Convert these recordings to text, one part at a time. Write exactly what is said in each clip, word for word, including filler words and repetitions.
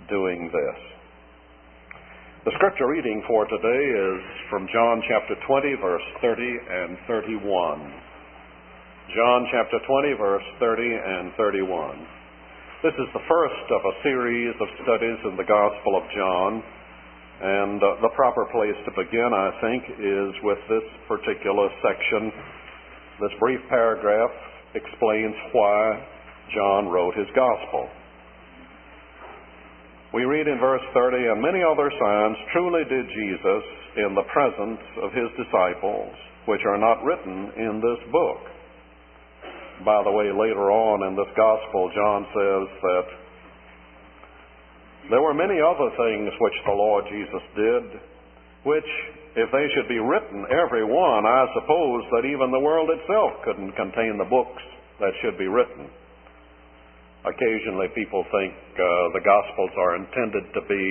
doing this. The scripture reading for today is from John chapter twenty, verse thirty and thirty-one. John chapter twenty, verse thirty and thirty-one. This is the first of a series of studies in the Gospel of John, and uh, the proper place to begin, I think, is with this particular section. This brief paragraph explains why John wrote his Gospel. We read in verse thirty, "And many other signs truly did Jesus in the presence of his disciples, which are not written in this book." By the way, later on in this Gospel, John says that there were many other things which the Lord Jesus did, which, if they should be written, every one, I suppose that even the world itself couldn't contain the books that should be written. Occasionally people think uh, the Gospels are intended to be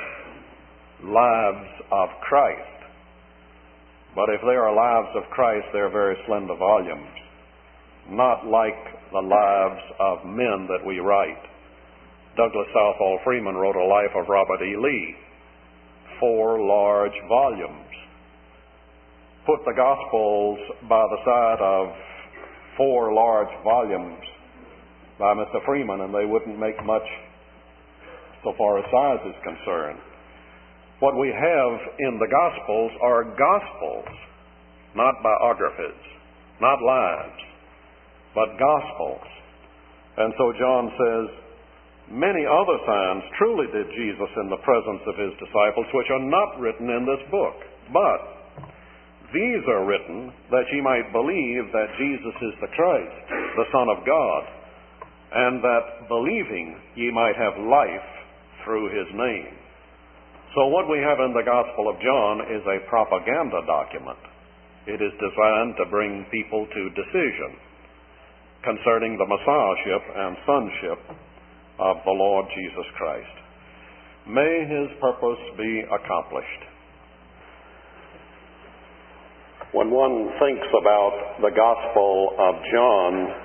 lives of Christ. But if they are lives of Christ, they're very slender volumes, not like the lives of men that we write. Douglas Southall Freeman wrote a life of Robert E. Lee, four large volumes. Put the Gospels by the side of four large volumes by Mister Freeman, and they wouldn't make much so far as size is concerned. What we have in the Gospels are Gospels, not biographies, not lives, but Gospels. And so John says, many other signs truly did Jesus in the presence of his disciples, which are not written in this book. But these are written that ye might believe that Jesus is the Christ, the Son of God, and that believing ye might have life through his name. So what we have in the Gospel of John is a propaganda document. It is designed to bring people to decision concerning the Messiahship and sonship of the Lord Jesus Christ. May his purpose be accomplished. When one thinks about the Gospel of John,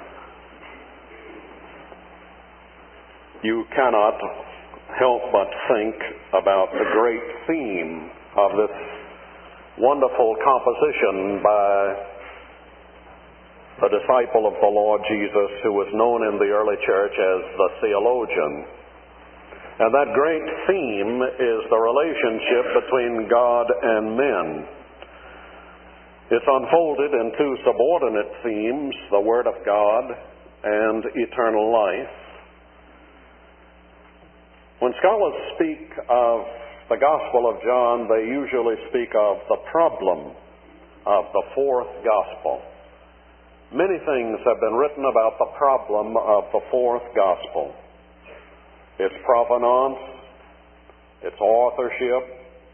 you cannot help but think about the great theme of this wonderful composition by a disciple of the Lord Jesus who was known in the early church as the theologian. And that great theme is the relationship between God and men. It's unfolded in two subordinate themes, the Word of God and eternal life. When scholars speak of the Gospel of John, they usually speak of the problem of the fourth Gospel. Many things have been written about the problem of the fourth Gospel. Its provenance, its authorship,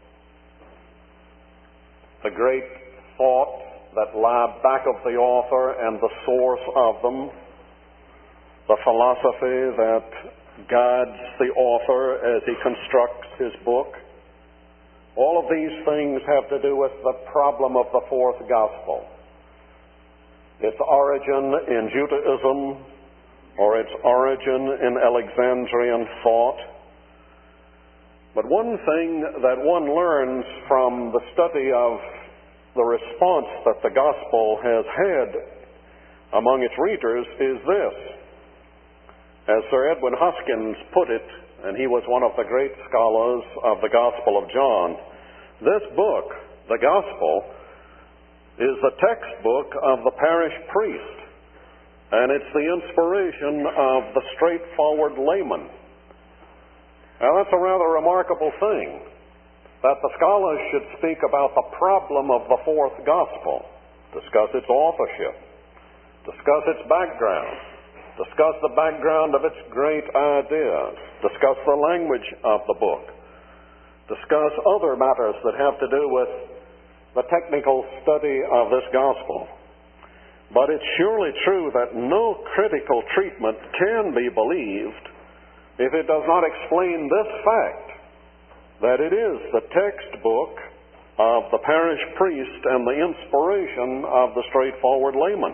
the great thoughts that lie back of the author and the source of them, the philosophy that guides the author as he constructs his book. All of these things have to do with the problem of the fourth Gospel. Its origin in Judaism, or its origin in Alexandrian thought. But one thing that one learns from the study of the response that the Gospel has had among its readers is this. As Sir Edwin Huskins put it, and he was one of the great scholars of the Gospel of John, this book, the Gospel, is the textbook of the parish priest, and it's the inspiration of the straightforward layman. Now that's a rather remarkable thing, that the scholars should speak about the problem of the fourth Gospel, discuss its authorship, discuss its background, discuss the background of its great ideas, discuss the language of the book, discuss other matters that have to do with the technical study of this Gospel. But it's surely true that no critical treatment can be believed if it does not explain this fact, that it is the textbook of the parish priest and the inspiration of the straightforward layman.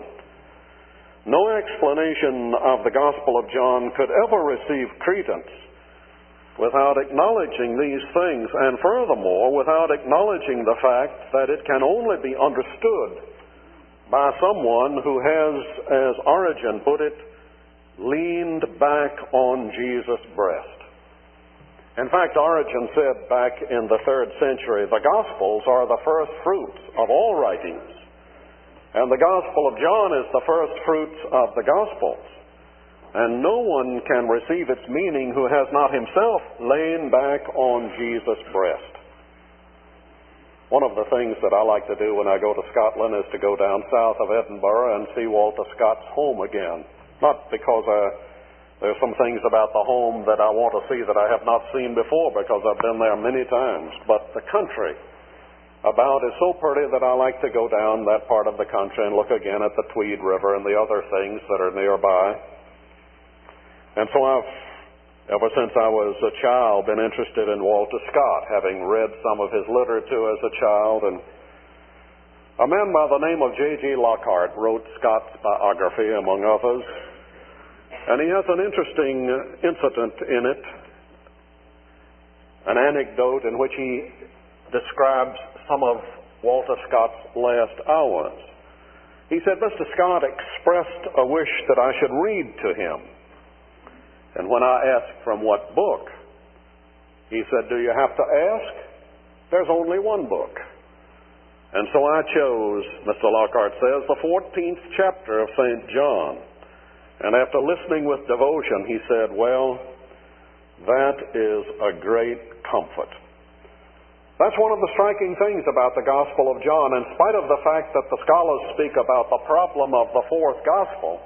No explanation of the Gospel of John could ever receive credence without acknowledging these things, and furthermore, without acknowledging the fact that it can only be understood by someone who has, as Origen put it, leaned back on Jesus' breast. In fact, Origen said back in the third century, the Gospels are the first fruits of all writings, and the Gospel of John is the first fruits of the Gospels. And no one can receive its meaning who has not himself lain back on Jesus' breast. One of the things that I like to do when I go to Scotland is to go down south of Edinburgh and see Walter Scott's home again. Not because uh, there's some things about the home that I want to see that I have not seen before, because I've been there many times, but the country about is so pretty that I like to go down that part of the country and look again at the Tweed River and the other things that are nearby. And so I've, ever since I was a child, been interested in Walter Scott, having read some of his literature as a child. And a man by the name of J J Lockhart wrote Scott's biography, among others. And he has an interesting incident in it, an anecdote in which he describes some of Walter Scott's last hours. He said, Mister Scott expressed a wish that I should read to him. And when I asked from what book, he said, do you have to ask? There's only one book. And so I chose, Mister Lockhart says, the fourteenth chapter of Saint John. And after listening with devotion, he said, well, that is a great comfort. That's one of the striking things about the Gospel of John. In spite of the fact that the scholars speak about the problem of the fourth Gospel,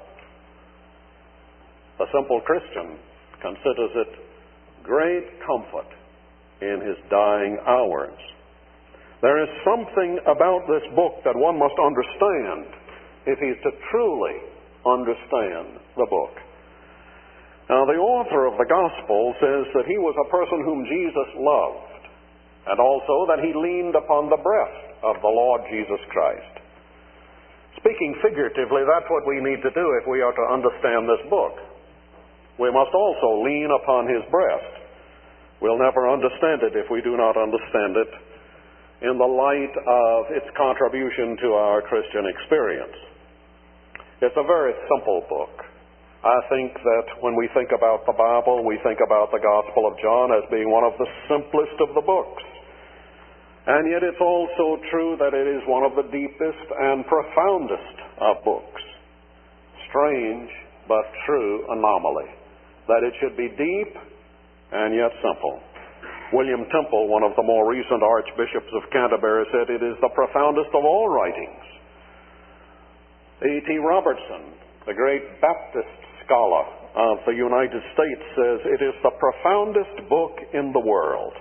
the simple Christian considers it great comfort in his dying hours. There is something about this book that one must understand if he's to truly understand the book. Now, the author of the Gospel says that he was a person whom Jesus loved, and also that he leaned upon the breast of the Lord Jesus Christ. Speaking figuratively, that's what we need to do if we are to understand this book. We must also lean upon his breast. We'll never understand it if we do not understand it in the light of its contribution to our Christian experience. It's a very simple book. I think that when we think about the Bible, we think about the Gospel of John as being one of the simplest of the books. And yet it's also true that it is one of the deepest and profoundest of books. Strange but true anomaly that it should be deep and yet simple. William Temple, one of the more recent archbishops of Canterbury, said it is the profoundest of all writings. A T Robertson, the great Baptist scholar of the United States, says it is the profoundest book in the world.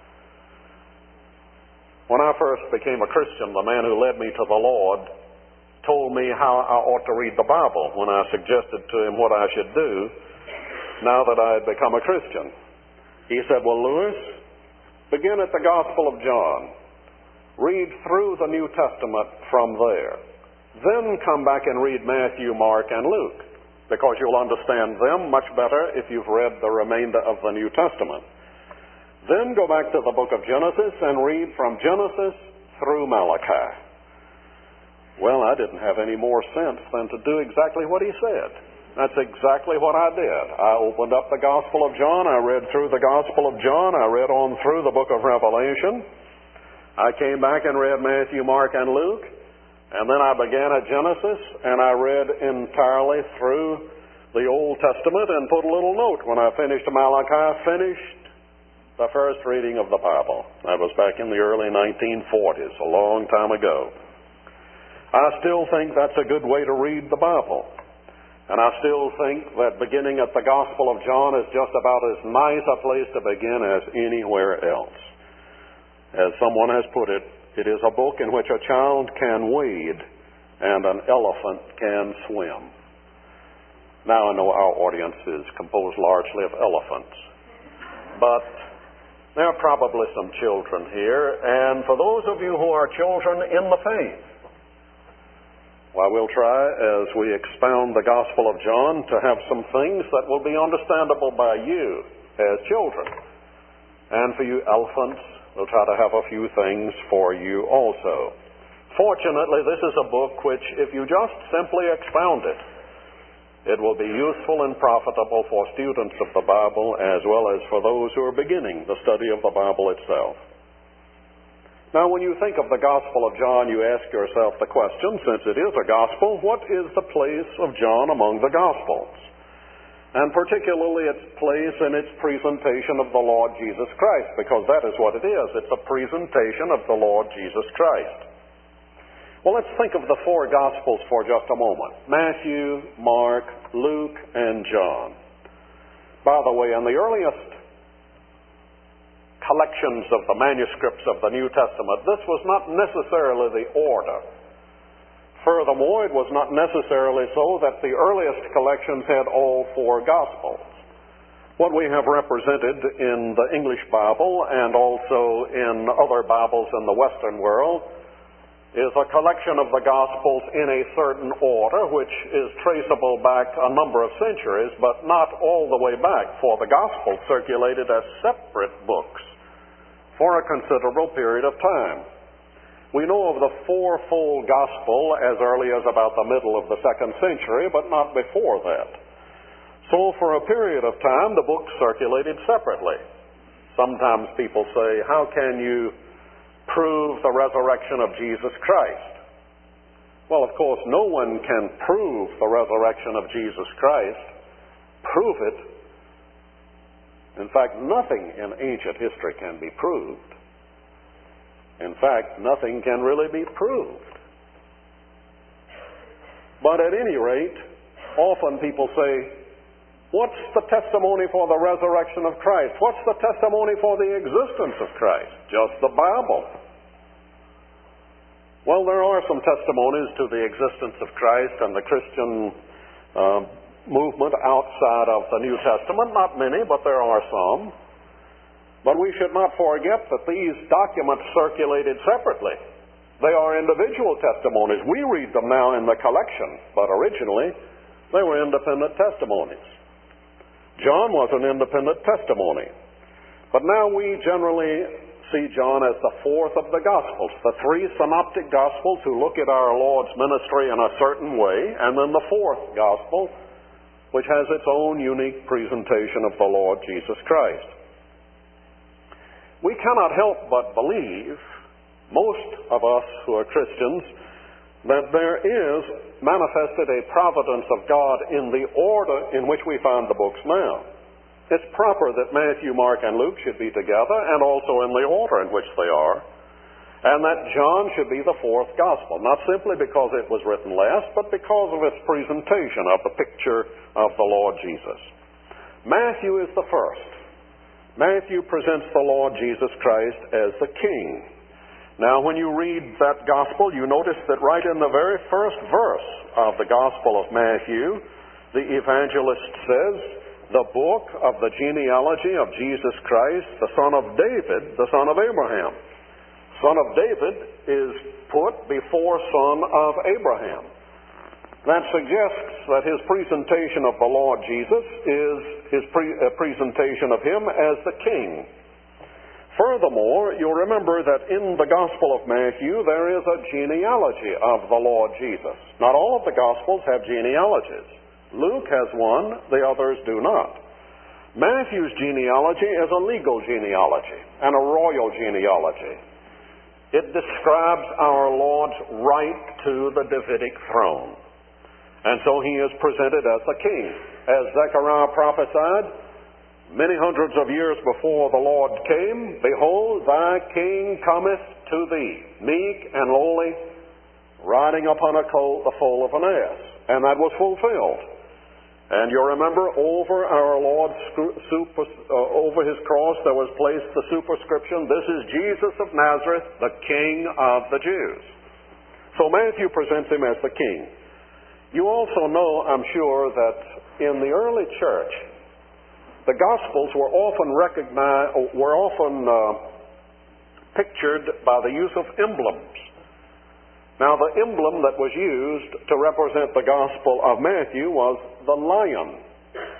When I first became a Christian, the man who led me to the Lord told me how I ought to read the Bible when I suggested to him what I should do now that I had become a Christian. He said, well, Lewis, begin at the Gospel of John. Read through the New Testament from there. Then come back and read Matthew, Mark, and Luke, because you'll understand them much better if you've read the remainder of the New Testament. Then go back to the book of Genesis and read from Genesis through Malachi. Well, I didn't have any more sense than to do exactly what he said. That's exactly what I did. I opened up the Gospel of John. I read through the Gospel of John. I read on through the book of Revelation. I came back and read Matthew, Mark, and Luke. And then I began at Genesis, and I read entirely through the Old Testament and put a little note. When I finished Malachi, I finished the first reading of the Bible. That was back in the early nineteen forties, a long time ago. I still think that's a good way to read the Bible. And I still think that beginning at the Gospel of John is just about as nice a place to begin as anywhere else. As someone has put it, it is a book in which a child can wade and an elephant can swim. Now I know our audience is composed largely of elephants, but there are probably some children here, and for those of you who are children in the faith, well, we'll try, as we expound the Gospel of John, to have some things that will be understandable by you as children. And for you elephants, we'll try to have a few things for you also. Fortunately, this is a book which, if you just simply expound it, it will be useful and profitable for students of the Bible as well as for those who are beginning the study of the Bible itself. Now, when you think of the Gospel of John, you ask yourself the question, since it is a Gospel, what is the place of John among the Gospels? And particularly its place in its presentation of the Lord Jesus Christ, because that is what it is. It's a presentation of the Lord Jesus Christ. Well, let's think of the four Gospels for just a moment. Matthew, Mark, Luke, and John. By the way, in the earliest collections of the manuscripts of the New Testament, this was not necessarily the order. Furthermore, it was not necessarily so that the earliest collections had all four Gospels. What we have represented in the English Bible and also in other Bibles in the Western world is a collection of the Gospels in a certain order, which is traceable back a number of centuries, but not all the way back, for the Gospels circulated as separate books for a considerable period of time. We know of the fourfold Gospel as early as about the middle of the second century, but not before that. So for a period of time, the books circulated separately. Sometimes people say, how can you prove the resurrection of Jesus Christ? Well, of course, no one can prove the resurrection of Jesus Christ. Prove it. In fact, nothing in ancient history can be proved. In fact, nothing can really be proved. But at any rate, often people say, what's the testimony for the resurrection of Christ? What's the testimony for the existence of Christ? Just the Bible. Well, there are some testimonies to the existence of Christ and the Christian uh, movement outside of the New Testament. Not many, but there are some. But we should not forget that these documents circulated separately. They are individual testimonies. We read them now in the collection, but originally they were independent testimonies. John was an independent testimony. But now we generally see John as the fourth of the Gospels. The three synoptic Gospels who look at our Lord's ministry in a certain way, and then the fourth Gospel, which has its own unique presentation of the Lord Jesus Christ. We cannot help but believe, most of us who are Christians, that there is manifested a providence of God in the order in which we find the books now. It's proper that Matthew, Mark, and Luke should be together, and also in the order in which they are, and that John should be the fourth Gospel, not simply because it was written last, but because of its presentation of the picture of the Lord Jesus. Matthew is the first. Matthew presents the Lord Jesus Christ as the King. Now, when you read that Gospel, you notice that right in the very first verse of the Gospel of Matthew, the evangelist says, the book of the genealogy of Jesus Christ, the son of David, the son of Abraham. Son of David is put before son of Abraham. That suggests that his presentation of the Lord Jesus is his pre- uh, presentation of him as the King. Furthermore, you'll remember that in the Gospel of Matthew there is a genealogy of the Lord Jesus. Not all of the Gospels have genealogies. Luke has one, the others do not. Matthew's genealogy is a legal genealogy and a royal genealogy. It describes our Lord's right to the Davidic throne. And so he is presented as the king. As Zechariah prophesied, many hundreds of years before the Lord came, behold, thy king cometh to thee, meek and lowly, riding upon a colt, the foal of an ass. And that was fulfilled. And you remember, over our Lord's super, uh, over his cross, there was placed the superscription, this is Jesus of Nazareth, the King of the Jews. So Matthew presents him as the king. You also know, I'm sure, that in the early church, the Gospels were often recognized, were often uh, pictured by the use of emblems. Now, the emblem that was used to represent the Gospel of Matthew was the lion.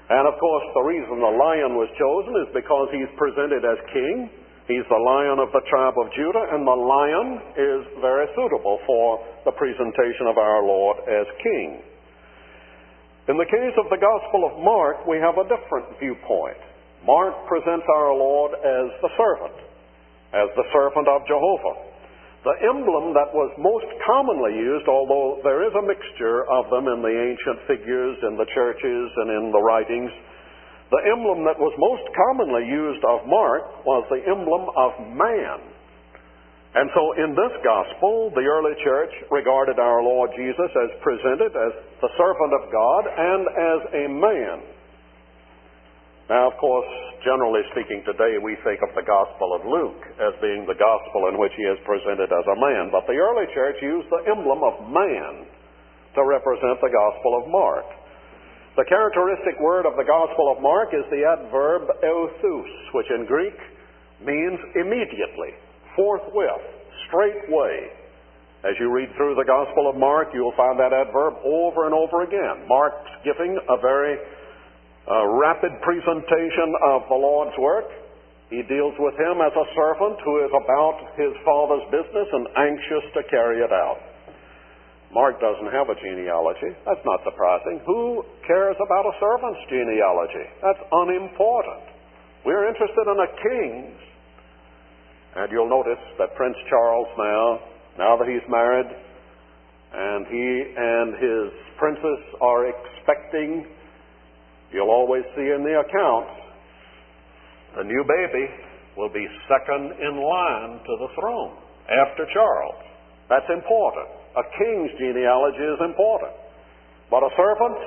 And of course, the reason the lion was chosen is because he's presented as king. He's the Lion of the tribe of Judah, and the lion is very suitable for the presentation of our Lord as king. In the case of the Gospel of Mark, we have a different viewpoint. Mark presents our Lord as the servant, as the servant of Jehovah. The emblem that was most commonly used, although there is a mixture of them in the ancient figures, in the churches, and in the writings, the emblem that was most commonly used of Mark was the emblem of man. And so in this gospel, the early church regarded our Lord Jesus as presented as the servant of God and as a man. Now, of course, generally speaking today, we think of the Gospel of Luke as being the gospel in which he is presented as a man. But the early church used the emblem of man to represent the Gospel of Mark. The characteristic word of the Gospel of Mark is the adverb euthus, which in Greek means immediately, forthwith, straightway. As you read through the Gospel of Mark, you'll find that adverb over and over again. Mark's giving a very uh, rapid presentation of the Lord's work. He deals with him as a servant who is about his Father's business and anxious to carry it out. Mark doesn't have a genealogy. That's not surprising. Who cares about a servant's genealogy? That's unimportant. We're interested in a king's. And you'll notice that Prince Charles now, now that he's married, and he and his princess are expecting, you'll always see in the accounts, the new baby will be second in line to the throne after Charles. That's important. A king's genealogy is important. But a servant,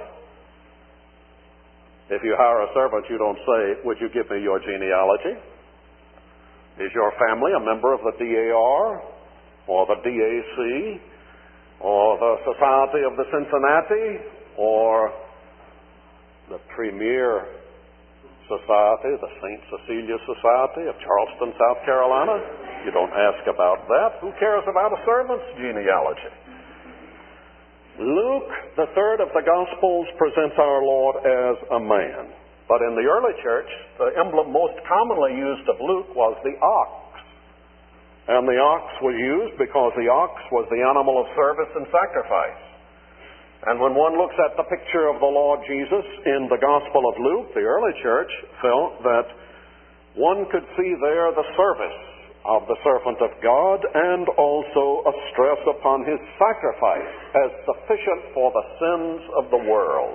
if you hire a servant, you don't say, would you give me your genealogy? Is your family a member of the D A R or the D A C or the Society of the Cincinnati or the Premier Society, the Saint Cecilia Society of Charleston, South Carolina? You don't ask about that. Who cares about a servant's genealogy? Luke, the third of the Gospels, presents our Lord as a man. But in the early church, the emblem most commonly used of Luke was the ox. And the ox was used because the ox was the animal of service and sacrifice. And when one looks at the picture of the Lord Jesus in the Gospel of Luke, the early church felt that one could see there the service of the servant of God and also a stress upon his sacrifice as sufficient for the sins of the world.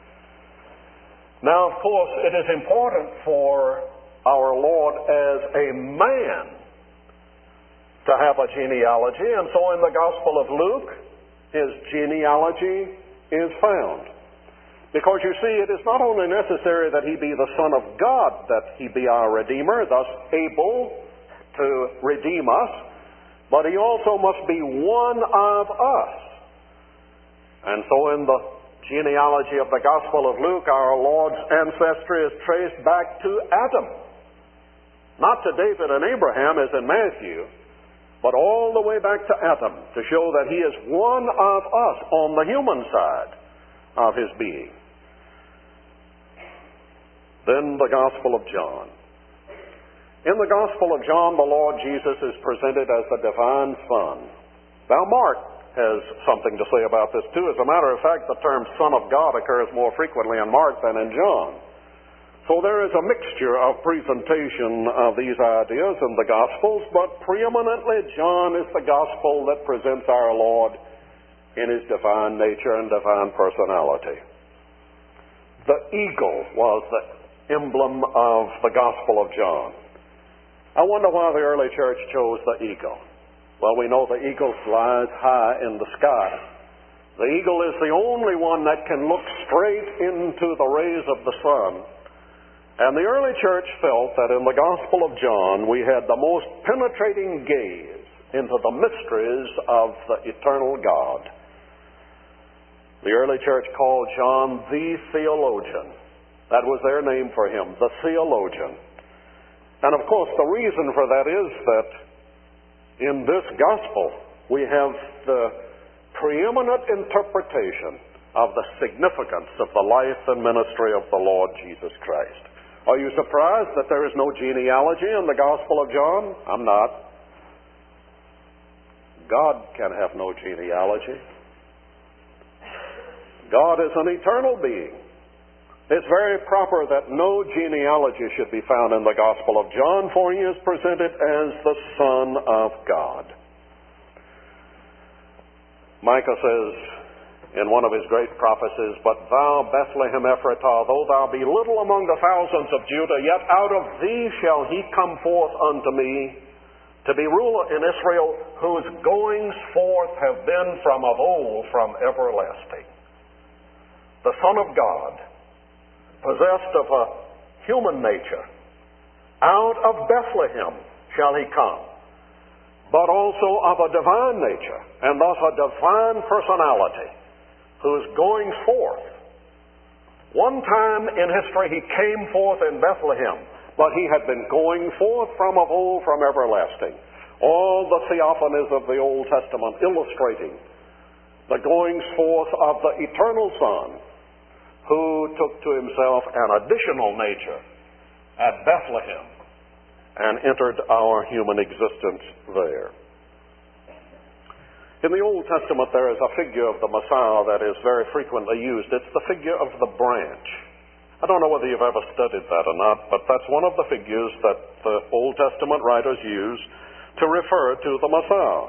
Now, of course, it is important for our Lord as a man to have a genealogy, and so in the Gospel of Luke, his genealogy is found. Because you see, it is not only necessary that he be the Son of God, that he be our Redeemer, thus able to redeem us, but he also must be one of us. And so in the genealogy of the Gospel of Luke, our Lord's ancestry is traced back to Adam. Not to David and Abraham as in Matthew, but all the way back to Adam, to show that he is one of us on the human side of his being. Then the Gospel of John. In the Gospel of John, the Lord Jesus is presented as the divine Son. Now, Mark has something to say about this too. As a matter of fact, the term Son of God occurs more frequently in Mark than in John. So there is a mixture of presentation of these ideas in the Gospels, but preeminently John is the Gospel that presents our Lord in his divine nature and divine personality. The eagle was the emblem of the Gospel of John. I wonder why the early church chose the eagle. Well, we know the eagle flies high in the sky. The eagle is the only one that can look straight into the rays of the sun. And the early church felt that in the Gospel of John we had the most penetrating gaze into the mysteries of the eternal God. The early church called John the theologian. That was their name for him, the theologian. And of course the reason for that is that in this gospel, we have the preeminent interpretation of the significance of the life and ministry of the Lord Jesus Christ. Are you surprised that there is no genealogy in the Gospel of John? I'm not. God can have no genealogy. God is an eternal being. It's very proper that no genealogy should be found in the Gospel of John, for he is presented as the Son of God. Micah says in one of his great prophecies, "But thou, Bethlehem Ephratah, though thou be little among the thousands of Judah, yet out of thee shall he come forth unto me, to be ruler in Israel, whose goings forth have been from of old, from everlasting." The Son of God, possessed of a human nature, out of Bethlehem shall he come, but also of a divine nature, and thus a divine personality, whose goings forth. One time in history he came forth in Bethlehem, but he had been going forth from of old, from everlasting. All the theophanies of the Old Testament illustrating the goings forth of the eternal Son, who took to himself an additional nature at Bethlehem and entered our human existence there. In the Old Testament, there is a figure of the Messiah that is very frequently used. It's the figure of the branch. I don't know whether you've ever studied that or not, but that's one of the figures that the Old Testament writers use to refer to the Messiah.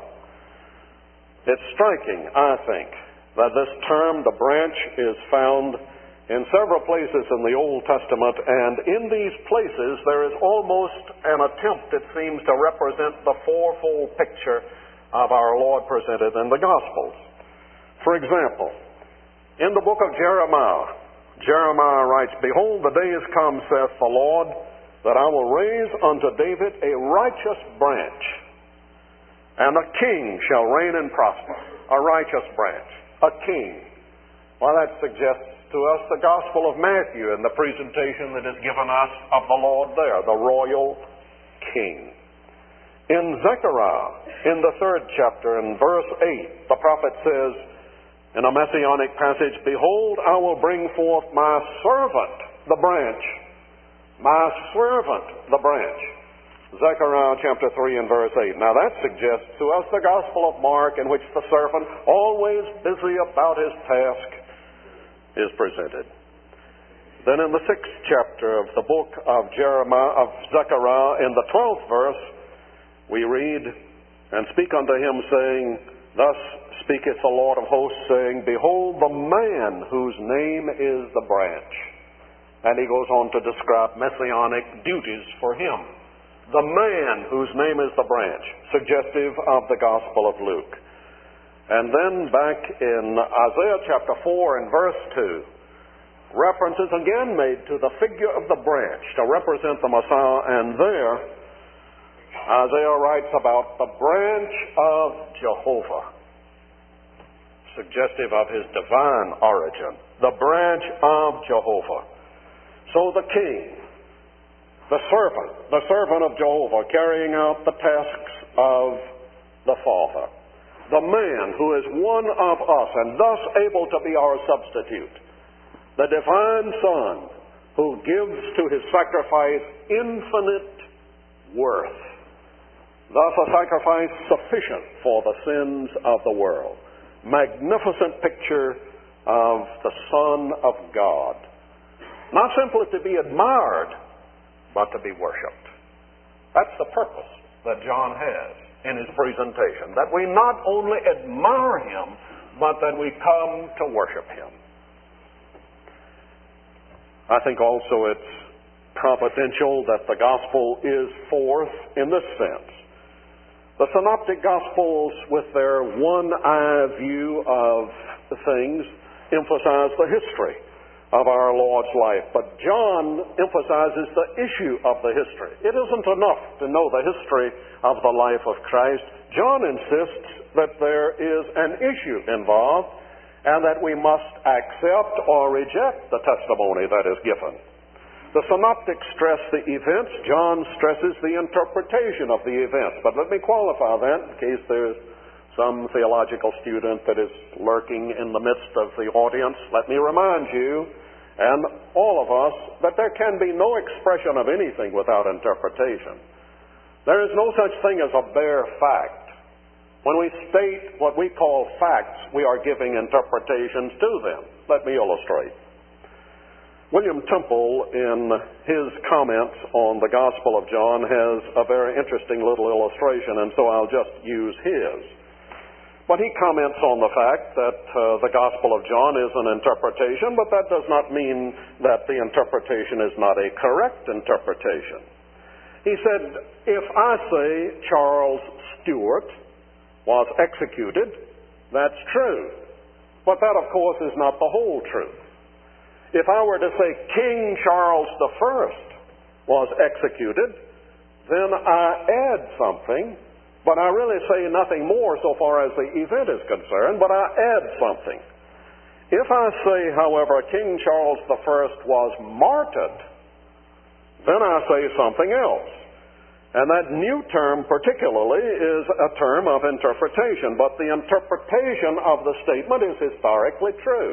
It's striking, I think, that this term, the branch, is found in several places in the Old Testament, and in these places there is almost an attempt, it seems, to represent the fourfold picture of our Lord presented in the Gospels. For example, in the book of Jeremiah, Jeremiah writes, "Behold, the day is come, saith the Lord, that I will raise unto David a righteous branch, and a king shall reign and prosper." A righteous branch, a king. Well, that suggests to us the Gospel of Matthew and the presentation that is given us of the Lord there, the royal king. In Zechariah, in the third chapter, in verse eight, the prophet says, in a messianic passage, "Behold, I will bring forth my servant, the branch. My servant, the branch." Zechariah chapter three and verse eight. Now that suggests to us the Gospel of Mark, in which the servant, always busy about his task, is presented. Then in the sixth chapter of the book of Jeremiah, of Zechariah, in the twelfth verse, we read, "And speak unto him, saying, Thus speaketh the Lord of hosts, saying, Behold, the man whose name is the branch." And he goes on to describe messianic duties for him. The man whose name is the branch, suggestive of the Gospel of Luke. And then back in Isaiah chapter four and verse two, reference is again made to the figure of the branch to represent the Messiah, and there Isaiah writes about the branch of Jehovah, suggestive of his divine origin. The branch of Jehovah. So the king, the servant, the servant of Jehovah, carrying out the tasks of the Father. The man who is one of us and thus able to be our substitute. The divine Son who gives to his sacrifice infinite worth. Thus a sacrifice sufficient for the sins of the world. Magnificent picture of the Son of God. Not simply to be admired, but to be worshipped. That's the purpose that John has in his presentation, that we not only admire him, but that we come to worship him. I think also it's providential that the gospel is fourth in this sense. The synoptic gospels, with their one-eye view of things, emphasize the history of our Lord's life. But John emphasizes the issue of the history. It isn't enough to know the history of the life of Christ. John insists that there is an issue involved and that we must accept or reject the testimony that is given. The synoptics stress the events. John stresses the interpretation of the events. But let me qualify that in case there's some theological student that is lurking in the midst of the audience, let me remind you, and all of us, that there can be no expression of anything without interpretation. There is no such thing as a bare fact. When we state what we call facts, we are giving interpretations to them. Let me illustrate. William Temple, in his comments on the Gospel of John, has a very interesting little illustration, and so I'll just use his. But he comments on the fact that uh, the Gospel of John is an interpretation, but that does not mean that the interpretation is not a correct interpretation. He said, if I say Charles Stuart was executed, that's true. But that, of course, is not the whole truth. If I were to say King Charles the First was executed, then I add something, but I really say nothing more so far as the event is concerned, but I add something. If I say, however, King Charles the First was martyred, then I say something else. And that new term particularly is a term of interpretation, but the interpretation of the statement is historically true.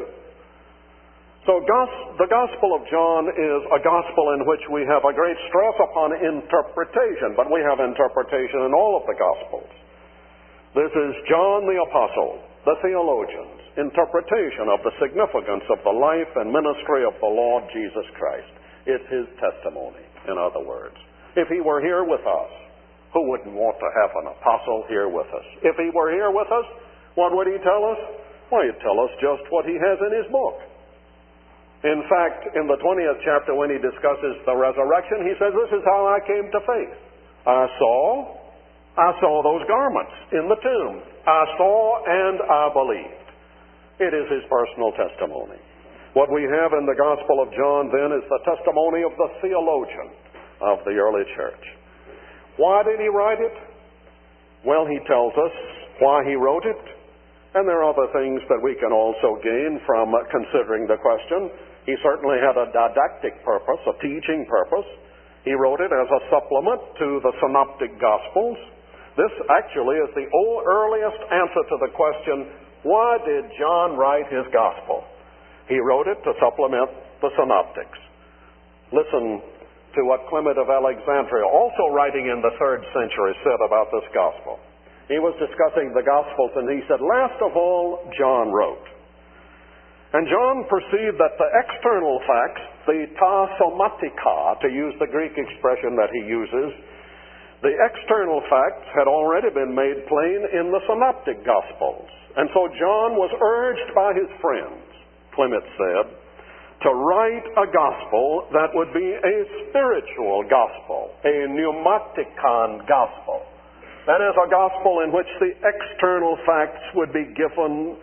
So gos- the Gospel of John is a gospel in which we have a great stress upon interpretation, but we have interpretation in all of the Gospels. This is John the Apostle, the theologian's interpretation of the significance of the life and ministry of the Lord Jesus Christ. It's his testimony, in other words. If he were here with us, who wouldn't want to have an apostle here with us? If he were here with us, what would he tell us? Well, he'd tell us just what he has in his book. In fact, in the twentieth chapter, when he discusses the resurrection, he says, this is how I came to faith. I saw, I saw those garments in the tomb. I saw and I believed. It is his personal testimony. What we have in the Gospel of John, then, is the testimony of the theologian of the early church. Why did he write it? Well, he tells us why he wrote it, and there are other things that we can also gain from considering the question. He certainly had a didactic purpose, a teaching purpose. He wrote it as a supplement to the Synoptic Gospels. This actually is the old, earliest answer to the question, why did John write his Gospel? He wrote it to supplement the Synoptics. Listen to what Clement of Alexandria, also writing in the third century, said about this gospel. He was discussing the Gospels, and he said, last of all, John wrote. And John perceived that the external facts, the ta somatika, to use the Greek expression that he uses, the external facts had already been made plain in the Synoptic Gospels. And so John was urged by his friends, Clement said, to write a gospel that would be a spiritual gospel, a pneumatikon gospel. That is, a gospel in which the external facts would be given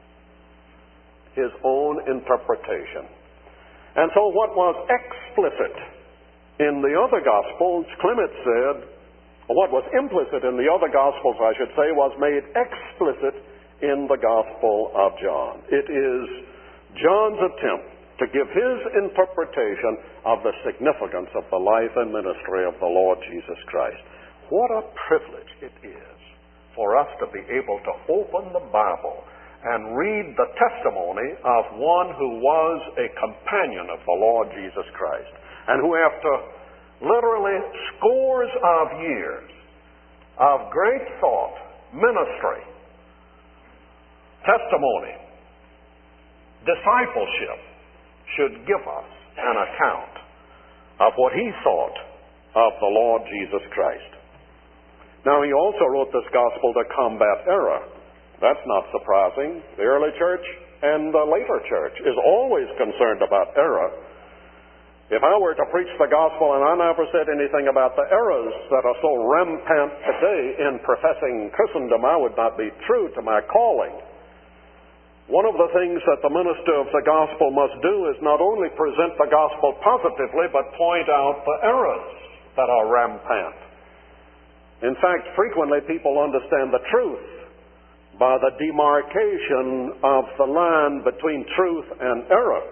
his own interpretation. And so what was explicit in the other gospels, Clement said, or what was implicit in the other gospels, I should say, was made explicit in the Gospel of John. It is John's attempt to give his interpretation of the significance of the life and ministry of the Lord Jesus Christ. What a privilege it is for us to be able to open the Bible and read the testimony of one who was a companion of the Lord Jesus Christ, and who after literally scores of years of great thought, ministry, testimony, discipleship, should give us an account of what he thought of the Lord Jesus Christ. Now, he also wrote this gospel to combat error. That's not surprising. The early church and the later church is always concerned about error. If I were to preach the gospel and I never said anything about the errors that are so rampant today in professing Christendom, I would not be true to my calling. One of the things that the minister of the gospel must do is not only present the gospel positively, but point out the errors that are rampant. In fact, frequently people understand the truth by the demarcation of the line between truth and error.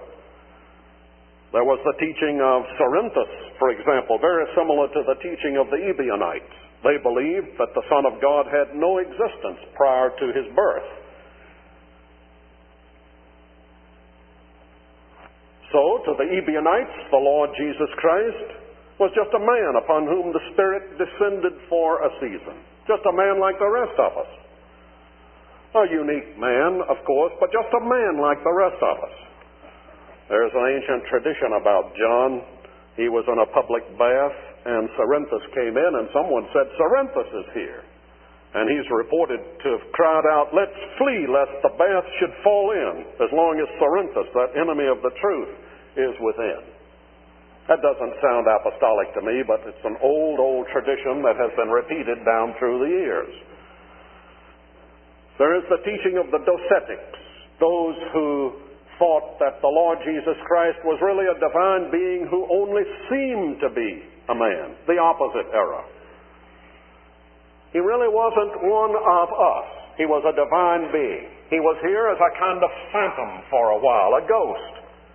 There was the teaching of Cerinthus, for example, very similar to the teaching of the Ebionites. They believed that the Son of God had no existence prior to his birth. So, to the Ebionites, the Lord Jesus Christ was just a man upon whom the Spirit descended for a season. Just a man like the rest of us. A unique man, of course, but just a man like the rest of us. There's an ancient tradition about John. He was in a public bath, and Cerinthus came in, and someone said, "Cerinthus is here." And he's reported to have cried out, "Let's flee, lest the bath should fall in, as long as Cerinthus, that enemy of the truth, is within." That doesn't sound apostolic to me, but it's an old, old tradition that has been repeated down through the years. There is the teaching of the Docetics, those who thought that the Lord Jesus Christ was really a divine being who only seemed to be a man, the opposite era. He really wasn't one of us. He was a divine being. He was here as a kind of phantom for a while, a ghost.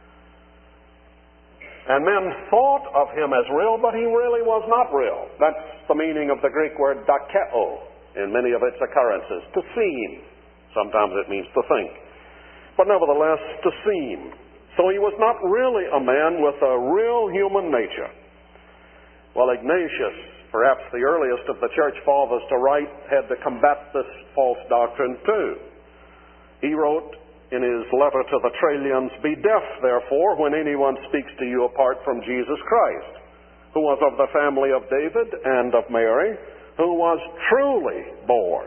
And men thought of him as real, but he really was not real. That's the meaning of the Greek word dakeo in many of its occurrences, to seem. Sometimes it means to think. But nevertheless, to seem. So he was not really a man with a real human nature. Well, Ignatius, perhaps the earliest of the church fathers to write, had to combat this false doctrine too. He wrote in his letter to the Trallians, "Be deaf, therefore, when anyone speaks to you apart from Jesus Christ, who was of the family of David and of Mary, who was truly born."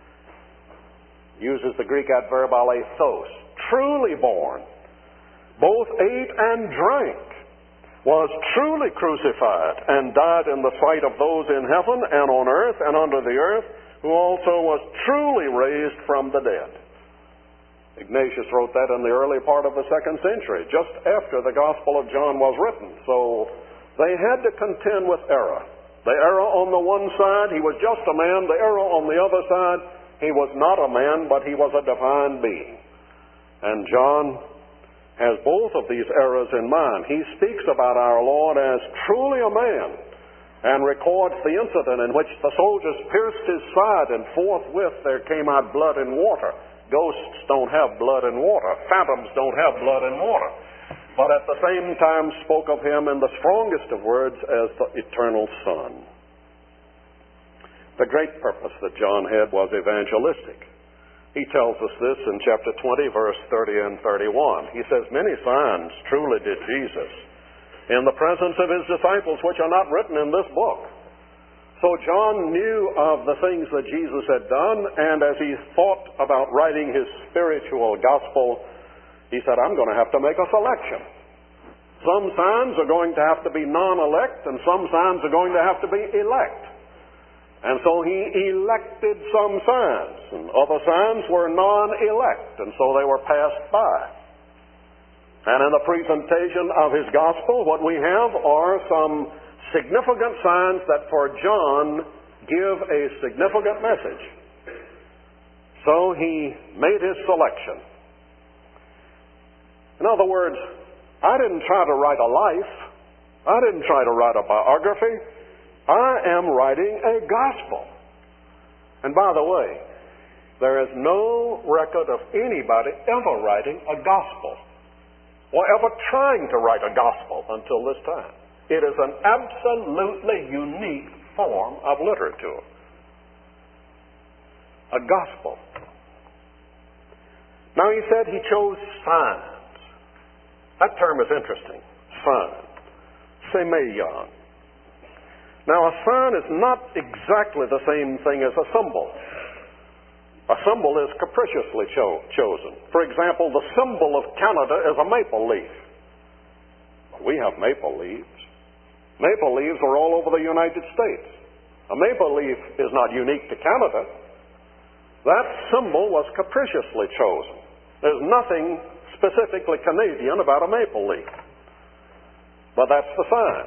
Uses the Greek adverb aleithos, truly born. Both ate and drank, was truly crucified, and died in the sight of those in heaven and on earth and under the earth, who also was truly raised from the dead. Ignatius wrote that in the early part of the second century, just after the Gospel of John was written. So they had to contend with error. The error on the one side, he was just a man. The error on the other side, he was not a man, but he was a divine being. And John has both of these errors in mind. He speaks about our Lord as truly a man and records the incident in which the soldiers pierced his side and forthwith there came out blood and water. Ghosts don't have blood and water. Phantoms don't have blood and water. But at the same time spoke of him in the strongest of words as the eternal Son. The great purpose that John had was evangelistic. He tells us this in chapter twenty, verse thirty and thirty-one. He says, "Many signs truly did Jesus in the presence of his disciples, which are not written in this book." So John knew of the things that Jesus had done, and as he thought about writing his spiritual gospel, he said, "I'm going to have to make a selection. Some signs are going to have to be non-elect, and some signs are going to have to be elect." And so he elected some signs, and other signs were non-elect, and so they were passed by. And in the presentation of his gospel, what we have are some significant signs that for John give a significant message. So he made his selection. In other words, I didn't try to write a life. I didn't try to write a biography. I am writing a gospel. And by the way, there is no record of anybody ever writing a gospel or ever trying to write a gospel until this time. It is an absolutely unique form of literature. A gospel. Now he said he chose signs. That term is interesting. Sign. Semeion. Now, a sign is not exactly the same thing as a symbol. A symbol is capriciously cho- chosen. For example, the symbol of Canada is a maple leaf. We have maple leaves. Maple leaves are all over the United States. A maple leaf is not unique to Canada. That symbol was capriciously chosen. There's nothing specifically Canadian about a maple leaf. But that's the sign.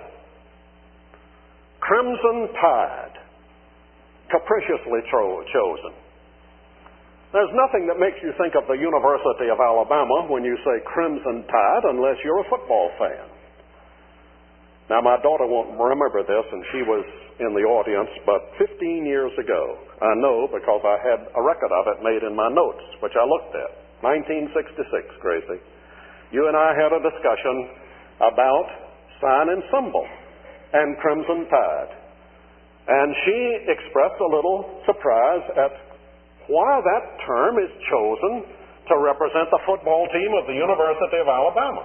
Crimson tide, capriciously cho- chosen. There's nothing that makes you think of the University of Alabama when you say Crimson Tide unless you're a football fan. Now, my daughter won't remember this, and she was in the audience, but fifteen years ago, I know because I had a record of it made in my notes, which I looked at. nineteen sixty-six, Gracie. You and I had a discussion about sign and symbol and crimson tide. And she expressed a little surprise at why that term is chosen to represent the football team of the University of Alabama.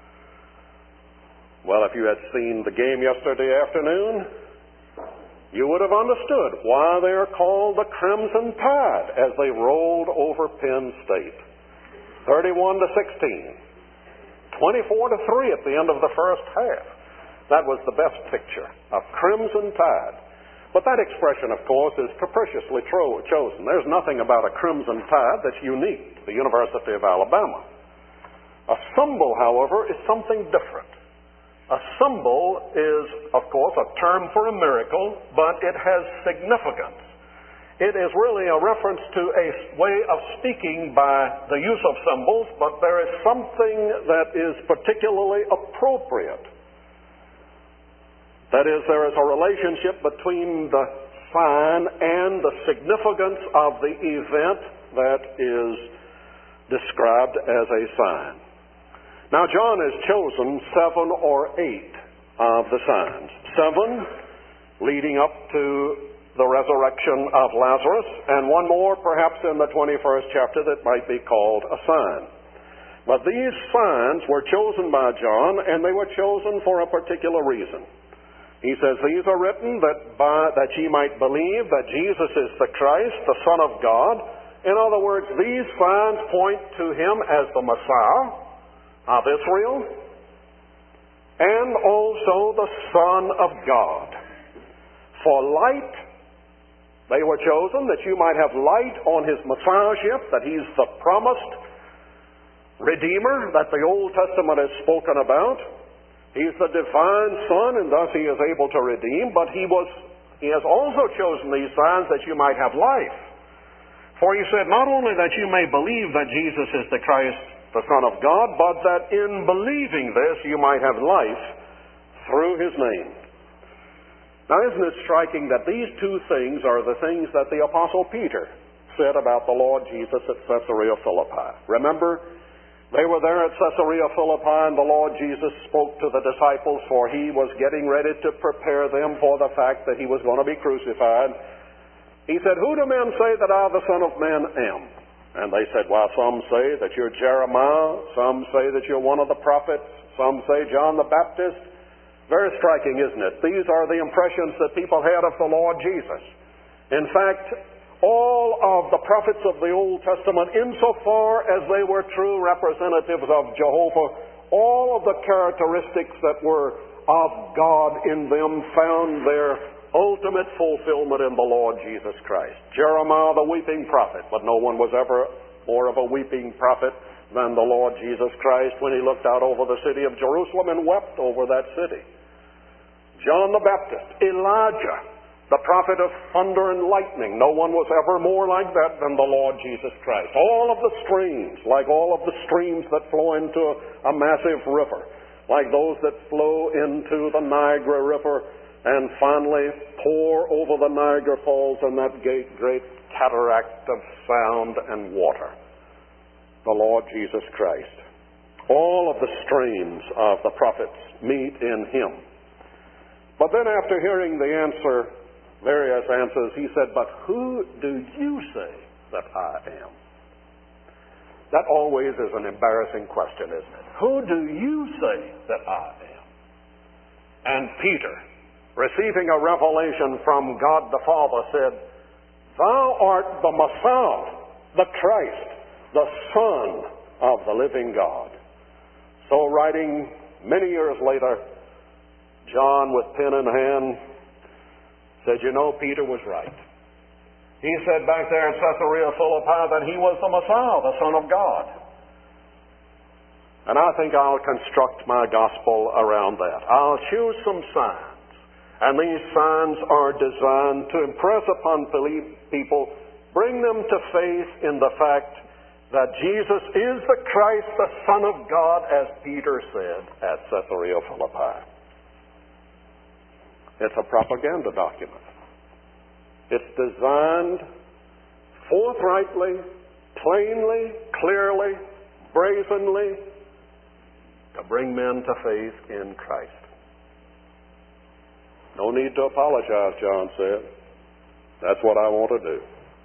Well, if you had seen the game yesterday afternoon, you would have understood why they are called the Crimson Tide as they rolled over Penn State. thirty-one to sixteen. twenty-four to three at the end of the first half. That was the best picture of Crimson Tide. But that expression, of course, is capriciously tro- chosen. There's nothing about a Crimson Tide that's unique to the University of Alabama. A symbol, however, is something different. A symbol is, of course, a term for a miracle, but it has significance. It is really a reference to a way of speaking by the use of symbols, but there is something that is particularly appropriate. That is, there is a relationship between the sign and the significance of the event that is described as a sign. Now, John has chosen seven or eight of the signs. Seven leading up to the resurrection of Lazarus, and one more perhaps in the twenty-first chapter that might be called a sign. But these signs were chosen by John, and they were chosen for a particular reason. He says, these are written that, by, that ye might believe that Jesus is the Christ, the Son of God. In other words, these signs point to him as the Messiah of Israel, and also the Son of God. For light, they were chosen that you might have light on his Messiahship, that he's the promised Redeemer that the Old Testament has spoken about. He's the divine Son, and thus he is able to redeem, but he was he has also chosen these signs that you might have life. For he said, not only that you may believe that Jesus is the Christ, the Son of God, but that in believing this you might have life through his name. Now, isn't it striking that these two things are the things that the Apostle Peter said about the Lord Jesus at Caesarea Philippi? Remember, they were there at Caesarea Philippi, and the Lord Jesus spoke to the disciples, for he was getting ready to prepare them for the fact that he was going to be crucified. He said, who do men say that I, the Son of Man, am? And they said, well, some say that you're Jeremiah, some say that you're one of the prophets, some say John the Baptist. Very striking, isn't it? These are the impressions that people had of the Lord Jesus. In fact, all of the prophets of the Old Testament, insofar as they were true representatives of Jehovah, all of the characteristics that were of God in them found their ultimate fulfillment in the Lord Jesus Christ. Jeremiah, the weeping prophet, but no one was ever more of a weeping prophet than the Lord Jesus Christ when he looked out over the city of Jerusalem and wept over that city. John the Baptist, Elijah, the prophet of thunder and lightning. No one was ever more like that than the Lord Jesus Christ. All of the streams, like all of the streams that flow into a, a massive river, like those that flow into the Niagara River, and finally pour over the Niagara Falls in that great, great cataract of sound and water. The Lord Jesus Christ. All of the streams of the prophets meet in him. But then after hearing the answer, various answers, he said, but who do you say that I am? That always is an embarrassing question, isn't it? Who do you say that I am? And Peter, receiving a revelation from God the Father, said, thou art the Messiah, the Christ, the Son of the living God. So writing many years later, John, with pen in hand, said, you know, Peter was right. He said back there at Caesarea Philippi that he was the Messiah, the Son of God. And I think I'll construct my gospel around that. I'll choose some signs. And these signs are designed to impress upon people, bring them to faith in the fact that Jesus is the Christ, the Son of God, as Peter said at Caesarea Philippi. It's a propaganda document. It's designed forthrightly, plainly, clearly, brazenly to bring men to faith in Christ. No need to apologize, John said. That's what I want to do.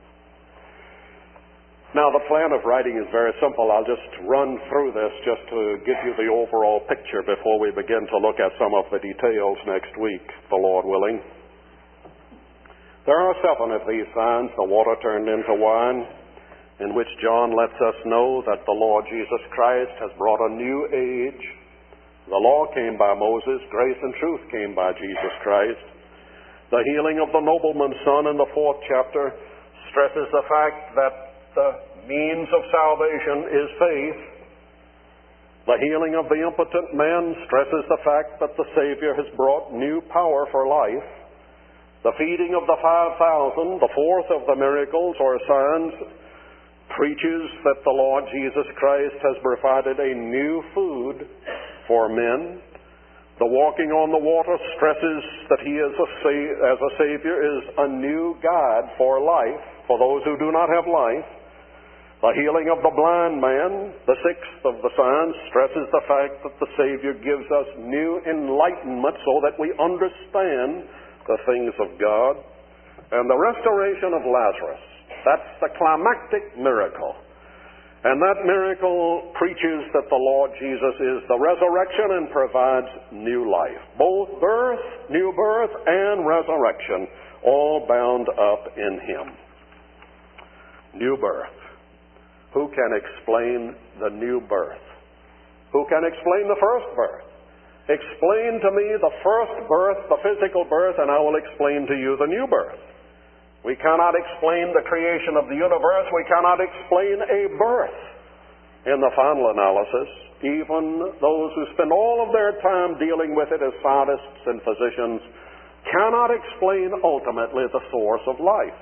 Now, the plan of writing is very simple. I'll just run through this just to give you the overall picture before we begin to look at some of the details next week, the Lord willing. There are seven of these signs, the water turned into wine, in which John lets us know that the Lord Jesus Christ has brought a new age. The law came by Moses, grace and truth came by Jesus Christ. The healing of the nobleman's son in the fourth chapter stresses the fact that the means of salvation is faith. The healing of the impotent man stresses the fact that the Savior has brought new power for life. The feeding of the five thousand, the fourth of the miracles or signs, preaches that the Lord Jesus Christ has provided a new food for men. The walking on the water stresses that He is a sa- as a Savior is a new guide for life, for those who do not have life. The healing of the blind man, the sixth of the signs, stresses the fact that the Savior gives us new enlightenment so that we understand the things of God. And the restoration of Lazarus, that's the climactic miracle. And that miracle preaches that the Lord Jesus is the resurrection and provides new life. Both birth, new birth, and resurrection, all bound up in Him. New birth. Who can explain the new birth? Who can explain the first birth? Explain to me the first birth, the physical birth, and I will explain to you the new birth. We cannot explain the creation of the universe. We cannot explain a birth. In the final analysis, even those who spend all of their time dealing with it as scientists and physicians cannot explain ultimately the source of life.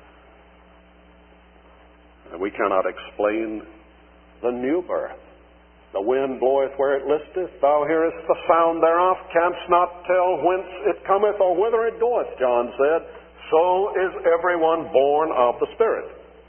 And we cannot explain the new birth. The wind bloweth where it listeth, thou hearest the sound thereof, canst not tell whence it cometh or whither it goeth, John said. So is everyone born of the Spirit.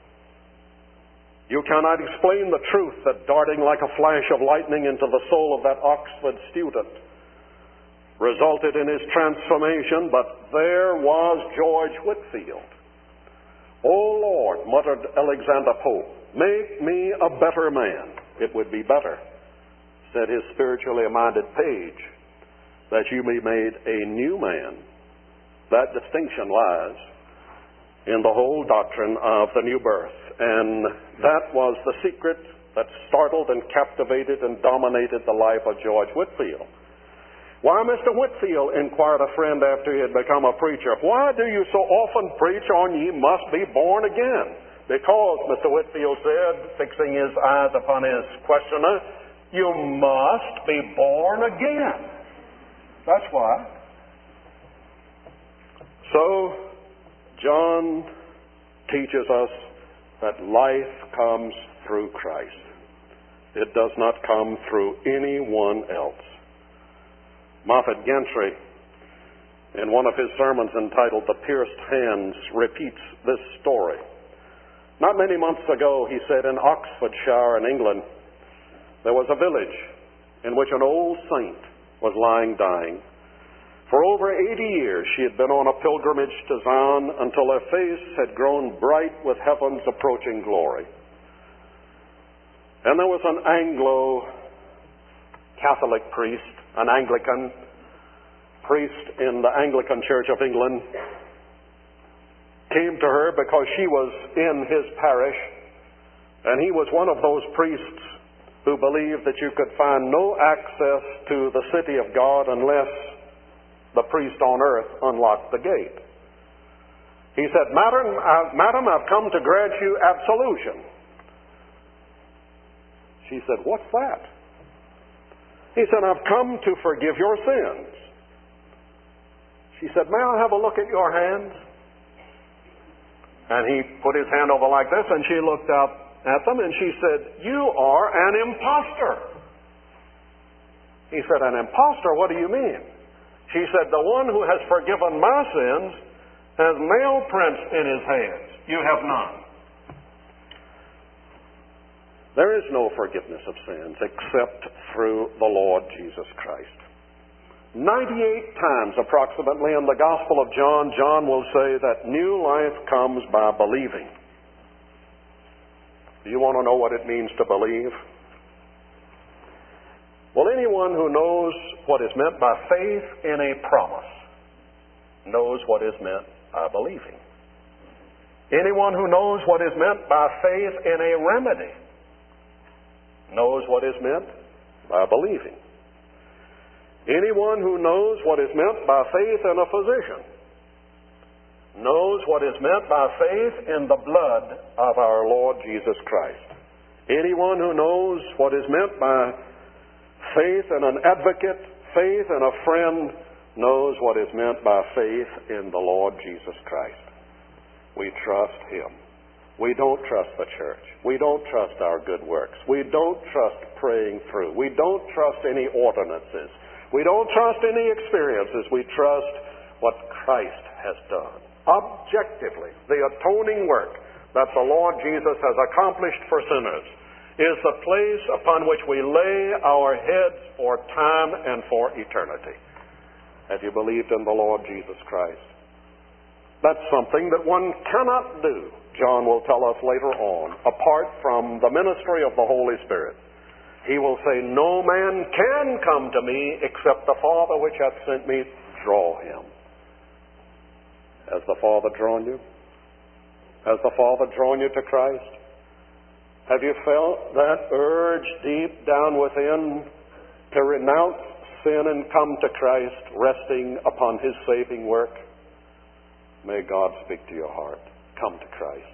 You cannot explain the truth that darting like a flash of lightning into the soul of that Oxford student resulted in his transformation, but there was George Whitefield. "Oh Lord," muttered Alexander Pope, "make me a better man." It would be better, said his spiritually minded page, that you be made a new man. That distinction lies in the whole doctrine of the new birth. And that was the secret that startled and captivated and dominated the life of George Whitefield. "Why, Mister Whitefield," inquired a friend after he had become a preacher, "why do you so often preach on ye must be born again?" "Because," Mister Whitefield said, fixing his eyes upon his questioner, "you must be born again. That's why." So, John teaches us that life comes through Christ. It does not come through anyone else. Moffat Gentry, in one of his sermons entitled "The Pierced Hands," repeats this story. Not many months ago, he said, in Oxfordshire in England, there was a village in which an old saint was lying dying. For over eighty years she had been on a pilgrimage to Zion until her face had grown bright with heaven's approaching glory. And there was an Anglo-Catholic priest, an Anglican priest in the Anglican Church of England, came to her because she was in his parish, and he was one of those priests who believed that you could find no access to the city of God unless the priest on earth unlocked the gate. He said, Madam, uh, Madam, I've come to grant you absolution." She said, "What's that?" He said, "I've come to forgive your sins." She said, "May I have a look at your hands?" And he put his hand over like this, and she looked up at them, and she said, "You are an impostor." He said, "An impostor? What do you mean?" She said, the one who has forgiven my sins has nail prints in his hands. You have none. There is no forgiveness of sins except through the Lord Jesus Christ. ninety-eight times approximately in the Gospel of John, John will say that new life comes by believing. Do you want to know what it means to believe? Well, anyone who knows what is meant by faith in a promise knows what is meant by believing. Anyone who knows what is meant by faith in a remedy knows what is meant by believing. Anyone who knows what is meant by faith in a physician knows what is meant by faith in the blood of our Lord Jesus Christ. Anyone who knows what is meant by faith in an advocate, faith in a friend, knows what is meant by faith in the Lord Jesus Christ. We trust Him. We don't trust the church. We don't trust our good works. We don't trust praying through. We don't trust any ordinances. We don't trust any experiences. We trust what Christ has done. Objectively, the atoning work that the Lord Jesus has accomplished for sinners is the place upon which we lay our heads for time and for eternity. Have you believed in the Lord Jesus Christ? That's something that one cannot do, John will tell us later on, apart from the ministry of the Holy Spirit. He will say, no man can come to me except the Father which hath sent me draw him. Has the Father drawn you? Has the Father drawn you to Christ? Have you felt that urge deep down within to renounce sin and come to Christ, resting upon His saving work? May God speak to your heart. Come to Christ.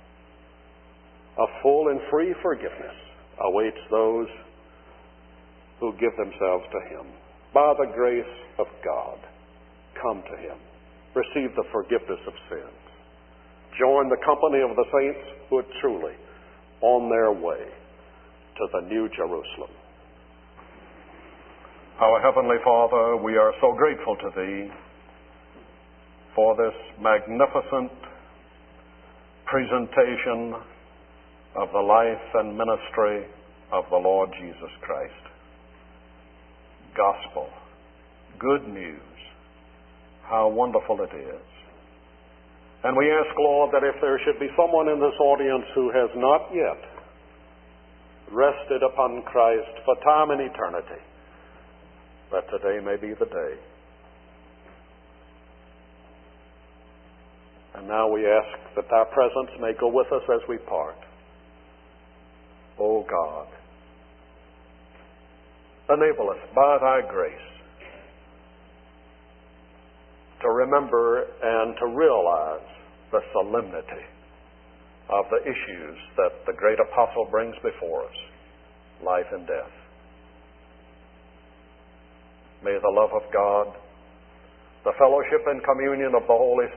A full and free forgiveness awaits those who give themselves to Him. By the grace of God, come to Him. Receive the forgiveness of sins. Join the company of the saints who are truly on their way to the New Jerusalem. Our Heavenly Father, we are so grateful to Thee for this magnificent presentation of the life and ministry of the Lord Jesus Christ. Gospel, good news, how wonderful it is. And we ask, Lord, that if there should be someone in this audience who has not yet rested upon Christ for time and eternity, that today may be the day. And now we ask that Thy presence may go with us as we part. O God, enable us by Thy grace to remember and to realize the solemnity of the issues that the great apostle brings before us, life and death. May the love of God, the fellowship and communion of the Holy